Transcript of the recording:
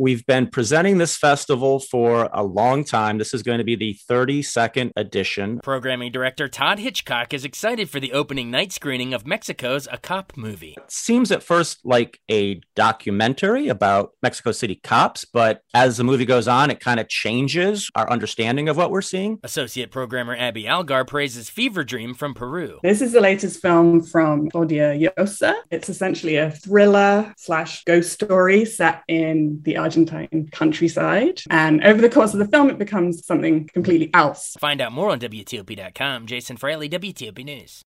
We've been presenting this festival for a long time. This is going to be the 32nd edition. Programming director Todd Hitchcock is excited for the opening night screening of Mexico's A Cop movie. It seems at first like a documentary about Mexico City cops, but as the movie goes on, it kind of changes our understanding of what we're seeing. Associate programmer Abby Algar praises Fever Dream from Peru. This is the latest film from Claudia Llosa. It's essentially a thriller/ghost story set in the Argentine countryside. And over the course of the film, it becomes something completely else. Find out more on WTOP.com. Jason Fraley, WTOP News.